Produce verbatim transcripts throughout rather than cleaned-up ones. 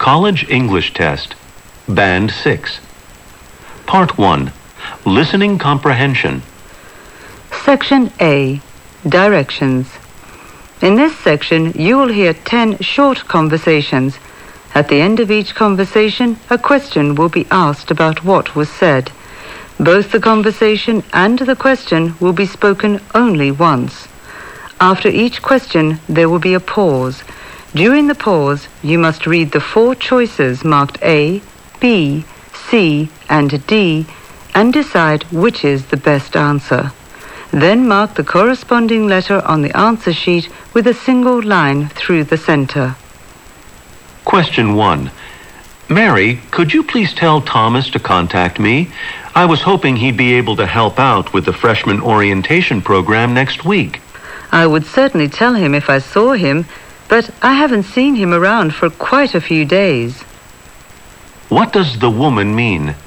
College English Test, Band six. Part one, Listening Comprehension. Section A, Directions. In this section, you will hear ten short conversations. At the end of each conversation, a question will be asked about what was said. Both the conversation and the question will be spoken only once. After each question, there will be a pause. During the pause, you must read the four choices marked A, B, C, and D and decide which is the best answer. Then mark the corresponding letter on the answer sheet with a single line through the center. Question one. Mary, could you please tell Thomas to contact me? I was hoping he'd be able to help out with the freshman orientation program next week. I would certainly tell him if I saw him, but I haven't seen him around for quite a few days. What does the woman mean?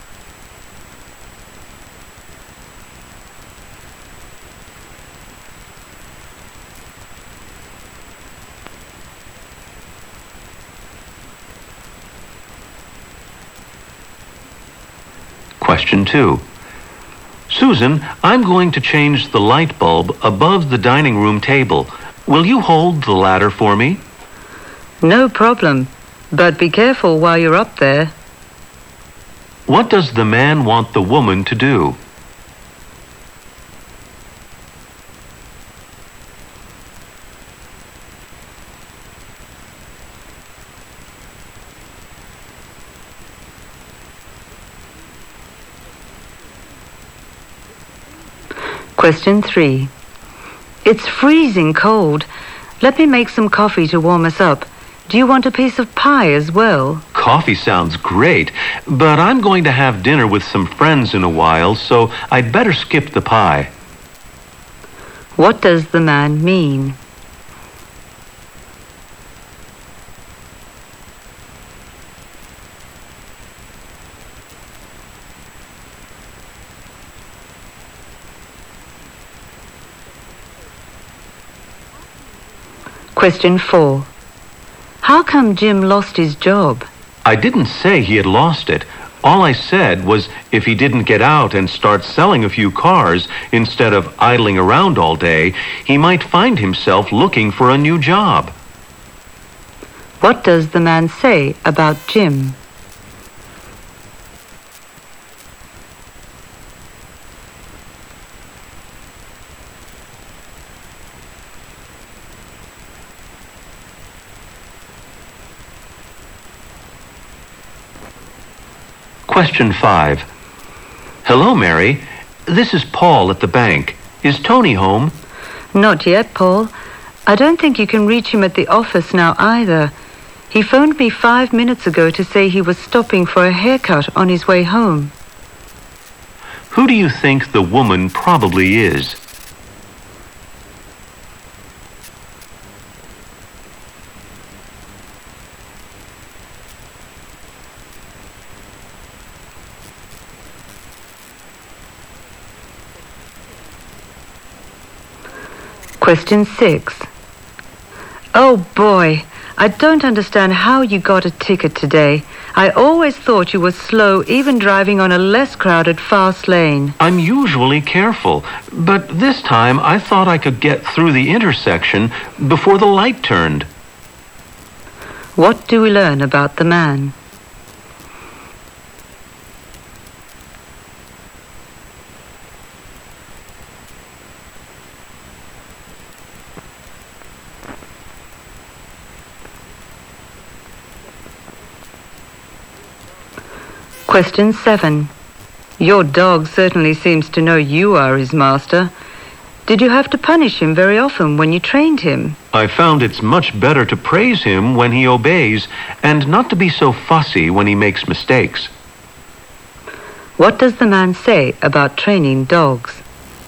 Question two. Susan, I'm going to change the light bulb above the dining room table. Will you hold the ladder for me? No problem, but be careful while you're up there. What does the man want the woman to do? Question three. It's freezing cold. Let me make some coffee to warm us up. Do you want a piece of pie as well? Coffee sounds great, but I'm going to have dinner with some friends in a while, so I'd better skip the pie. What does the man mean? Question four. How come Jim lost his job? I didn't say he had lost it. All I said was if he didn't get out and start selling a few cars instead of idling around all day, he might find himself looking for a new job. What does the man say about Jim? Question five. Hello, Mary. This is Paul at the bank. Is Tony home? Not yet, Paul. I don't think you can reach him at the office now either. He phoned me five minutes ago to say he was stopping for a haircut on his way home. Who do you think the woman probably is? Question six. Oh boy, I don't understand how you got a ticket today. I always thought you were slow even driving on a less crowded fast lane. I'm usually careful, but this time I thought I could get through the intersection before the light turned. What do we learn about the man? Question seven. Your dog certainly seems to know you are his master. Did you have to punish him very often when you trained him? I found it's much better to praise him when he obeys and not to be so fussy when he makes mistakes. What does the man say about training dogs?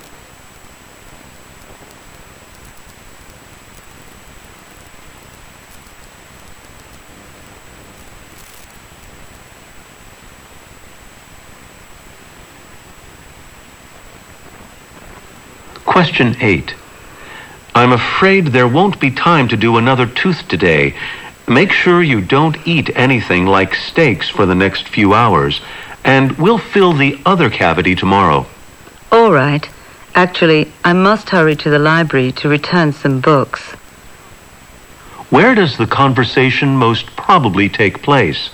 Question eight. I'm afraid there won't be time to do another tooth today. Make sure you don't eat anything like steaks for the next few hours, and we'll fill the other cavity tomorrow. All right. Actually, I must hurry to the library to return some books. Where does the conversation most probably take place?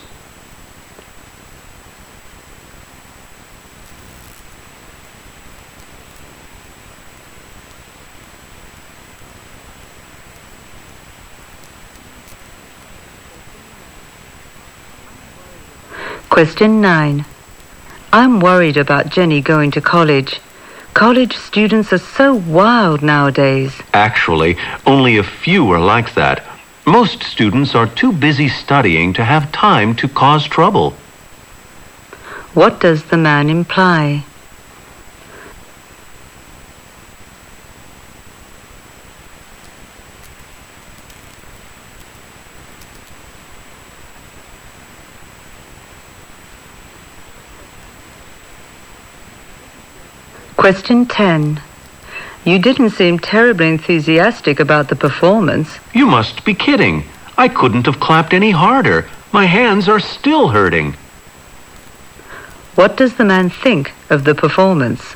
Question nine. I'm worried about Jenny going to college. College students are so wild nowadays. Actually, only a few are like that. Most students are too busy studying to have time to cause trouble. What does the man imply? Question ten. You didn't seem terribly enthusiastic about the performance. You must be kidding. I couldn't have clapped any harder. My hands are still hurting. What does the man think of the performance?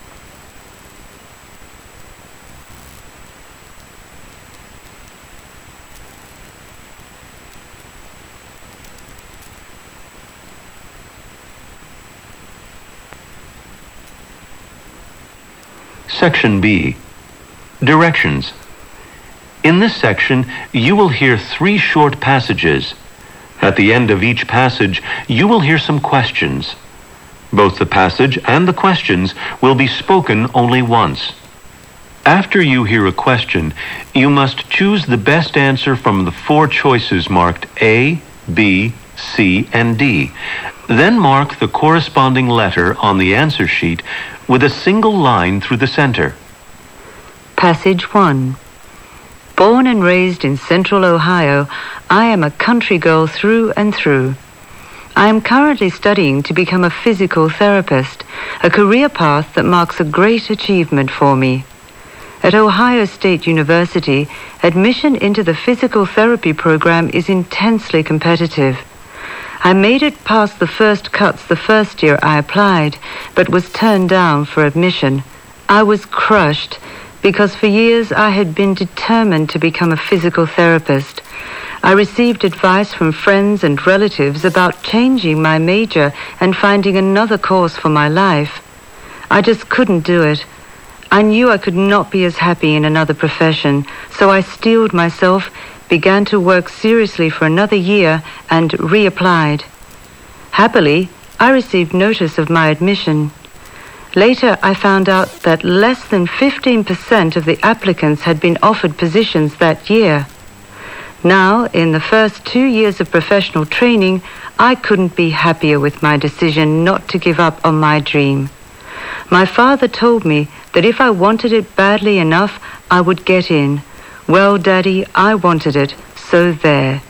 Section B. Directions. In this section, you will hear three short passages. At the end of each passage, you will hear some questions. Both the passage and the questions will be spoken only once. After you hear a question, you must choose the best answer from the four choices marked A, B, C, and D. Then mark the corresponding letter on the answer sheet with a single line through the center. Passage one. Born and raised in central Ohio, I am a country girl through and through. I am currently studying to become a physical therapist, a career path that marks a great achievement for me. At Ohio State University, admission into the physical therapy program is intensely competitive. I made it past the first cuts the first year I applied, but was turned down for admission. I was crushed because for years I had been determined to become a physical therapist. I received advice from friends and relatives about changing my major and finding another course for my life. I just couldn't do it. I knew I could not be as happy in another profession, so I steeled myself, began to work seriously for another year, and reapplied. Happily, I received notice of my admission. Later, I found out that less than fifteen percent of the applicants had been offered positions that year. Now, in the first two years of professional training, I couldn't be happier with my decision not to give up on my dream. My father told me that if I wanted it badly enough, I would get in. Well, Daddy, I wanted it, so there.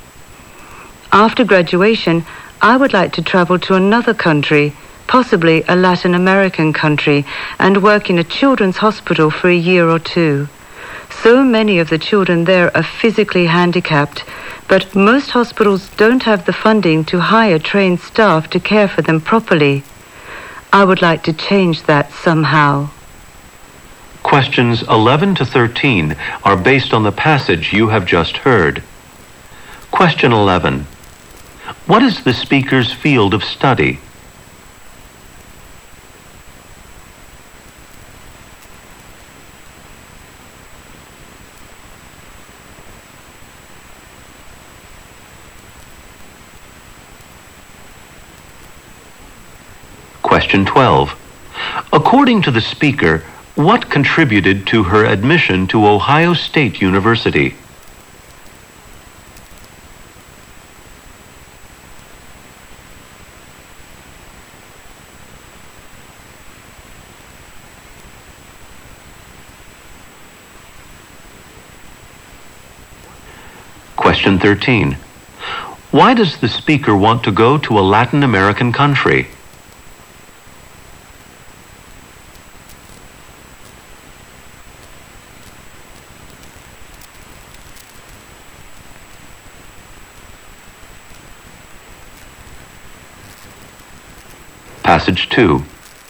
After graduation, I would like to travel to another country, possibly a Latin American country, and work in a children's hospital for a year or two. So many of the children there are physically handicapped, but most hospitals don't have the funding to hire trained staff to care for them properly. I would like to change that somehow. Questions eleven to thirteen are based on the passage you have just heard. Question eleven. What is the speaker's field of study? Question twelve. According to the speaker, what contributed to her admission to Ohio State University? Question thirteen. Why does the speaker want to go to a Latin American country? Passage two.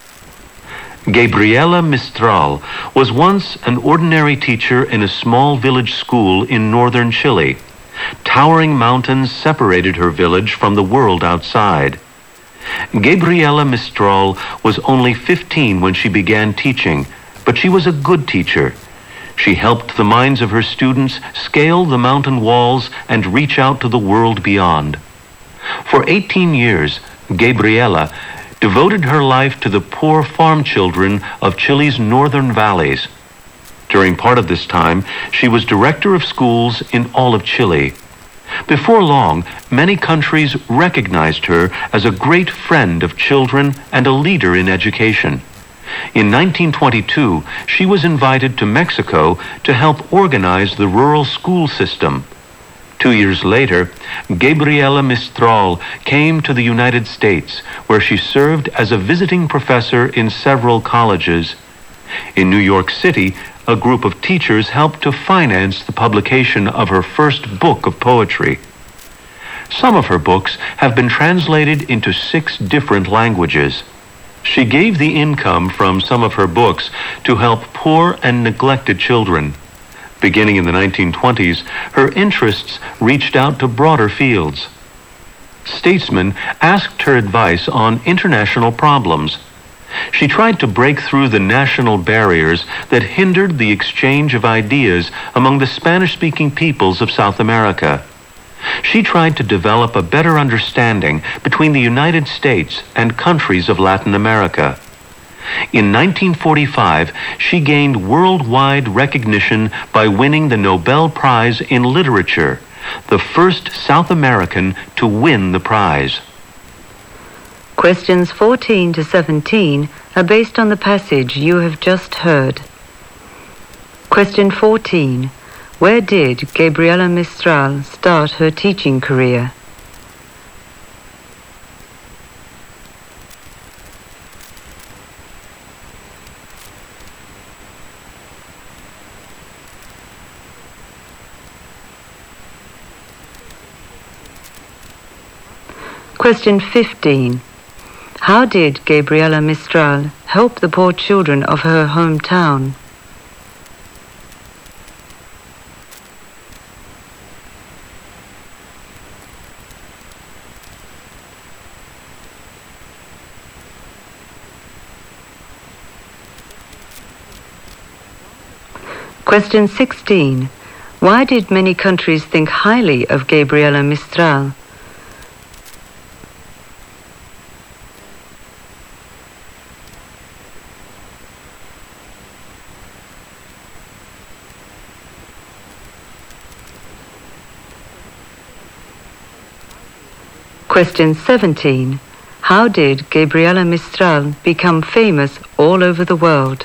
Gabriela Mistral was once an ordinary teacher in a small village school in northern Chile. Towering mountains separated her village from the world outside. Gabriela Mistral was only fifteen when she began teaching, but she was a good teacher. She helped the minds of her students scale the mountain walls and reach out to the world beyond. For eighteen years, Gabriela devoted her life to the poor farm children of Chile's northern valleys. During part of this time, she was director of schools in all of Chile. Before long, many countries recognized her as a great friend of children and a leader in education. In nineteen twenty-two, she was invited to Mexico to help organize the rural school system. Two years later, Gabriela Mistral came to the United States, where she served as a visiting professor in several colleges. In New York City, a group of teachers helped to finance the publication of her first book of poetry. Some of her books have been translated into six different languages. She gave the income from some of her books to help poor and neglected children. Beginning in the nineteen twenties, her interests reached out to broader fields. Statesmen asked her advice on international problems. She tried to break through the national barriers that hindered the exchange of ideas among the Spanish-speaking peoples of South America. She tried to develop a better understanding between the United States and countries of Latin America. In nineteen forty-five, she gained worldwide recognition by winning the Nobel Prize in Literature, the first South American to win the prize. Questions fourteen to seventeen are based on the passage you have just heard. Question fourteen. Where did Gabriela Mistral start her teaching career? Question fifteen. How did Gabriela Mistral help the poor children of her hometown? Question sixteen. Why did many countries think highly of Gabriela Mistral? Question seventeen. How did Gabriela Mistral become famous all over the world?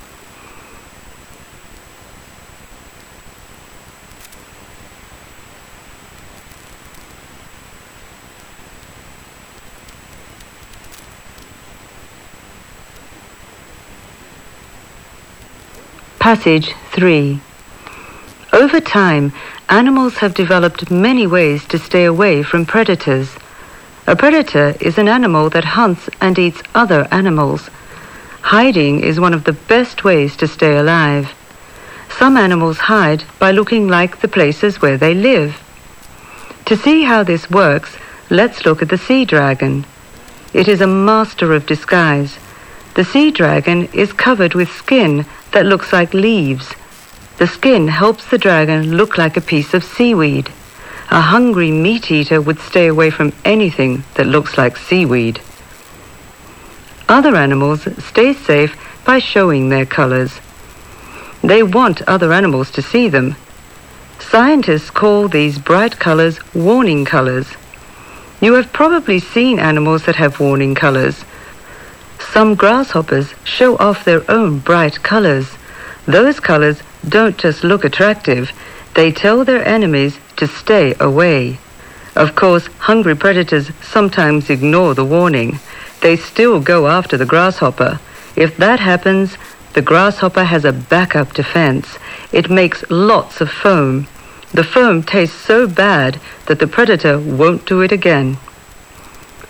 Passage three. Over time, animals have developed many ways to stay away from predators. A predator is an animal that hunts and eats other animals. Hiding is one of the best ways to stay alive. Some animals hide by looking like the places where they live. To see how this works, let's look at the sea dragon. It is a master of disguise. The sea dragon is covered with skin that looks like leaves. The skin helps the dragon look like a piece of seaweed. A hungry meat-eater would stay away from anything that looks like seaweed. Other animals stay safe by showing their colors. They want other animals to see them. Scientists call these bright colors warning colors. You have probably seen animals that have warning colors. Some grasshoppers show off their own bright colors. Those colors don't just look attractive, they tell their enemies to stay away. Of course, hungry predators sometimes ignore the warning. They still go after the grasshopper. If that happens, the grasshopper has a backup defense. It makes lots of foam. The foam tastes so bad that the predator won't do it again.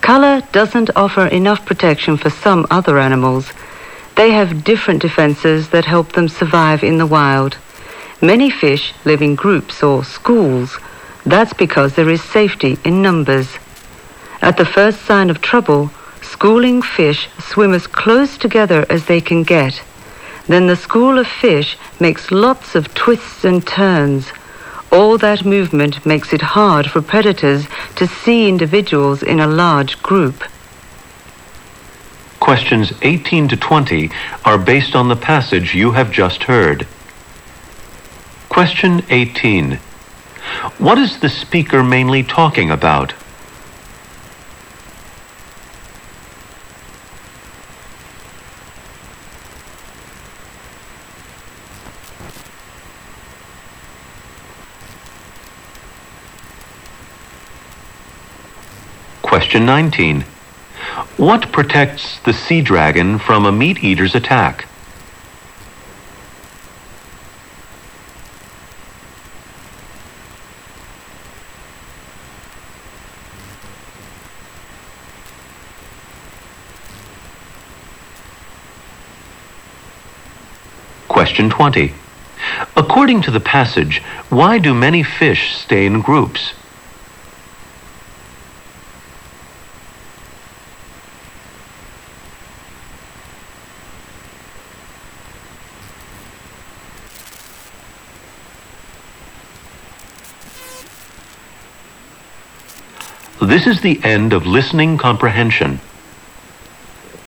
Color doesn't offer enough protection for some other animals. They have different defenses that help them survive in the wild. Many fish live in groups or schools. That's because there is safety in numbers. At the first sign of trouble, schooling fish swim as close together as they can get. Then the school of fish makes lots of twists and turns. All that movement makes it hard for predators to see individuals in a large group. Questions eighteen to twenty are based on the passage you have just heard. Question eighteen. What is the speaker mainly talking about? Question nineteen. What protects the sea dragon from a meat-eater's attack? Question twenty. According to the passage, why do many fish stay in groups? This is the end of listening comprehension.